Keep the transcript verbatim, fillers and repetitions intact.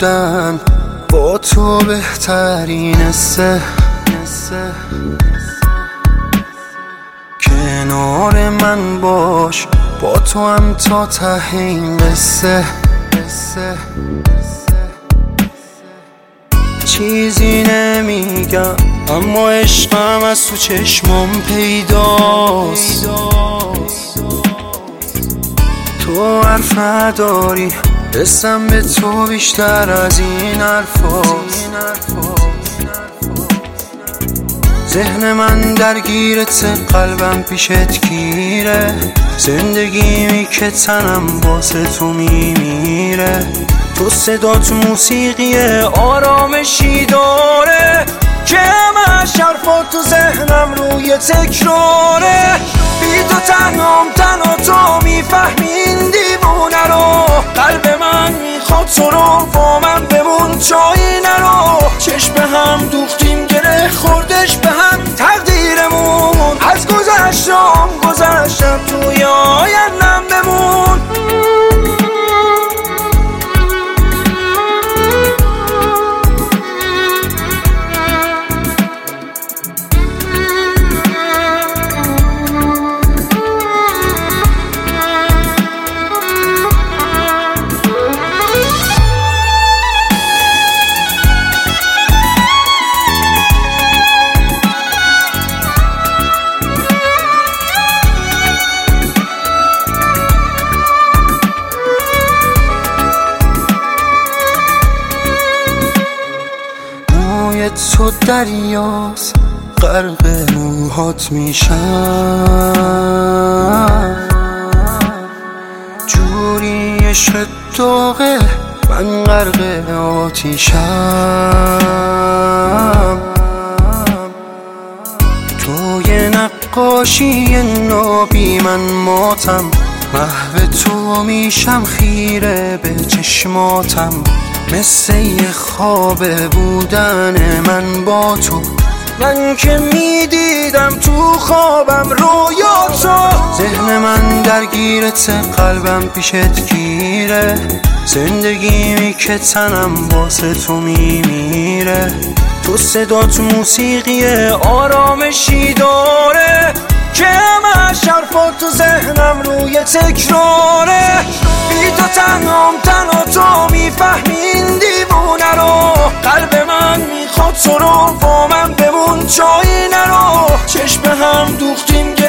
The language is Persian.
بودن با تو بهترین است. کنار من باش با تو هم تا ته این قصه. چیزی نمیگم اما عشقم از تو چشمم پیداست. تو حرف نداری حسم به تو بیشتر از این حرفاست. ذهن من درگیرت، قلبم پیشت گیره، زندگیمی که تنم واسه تو میمیره. تو صدات موسیقی آرامشی داره که همش حرفات تو ذهنم روی تکراره. بی تو تنهام، تنها تو میفهمی این دیوونه رو. قلب من میخواد تو رو، با من بمون جایی نرو. چشم هم دوختیم گره خوردش به هم تقدیرمون. از گذشتم گذشتم توی آیندم بمون. تو دریاست، غرق موهات میشم. جوری عشق داغه من غرق آتیشم. توی نقاشی نابی من ماتم، محو تو میشم خیره به چشماتم. مثل یه خواب بودن من با تو، من که میدیدم تو خوابم رویاتو. ذهن من درگیرت، قلبم پیشت گیره، زندگیمی که تنم واسه تو میمیره. تو صدات موسیقی آرامشی داره که همش حرفات تو ذهنم روی تکراره. بی تو تنهام، تنها تو میفهمی این دیوونه رو. قلب من میخواد تو رو، با من بمون جایی نرو. چشم هم دوختیم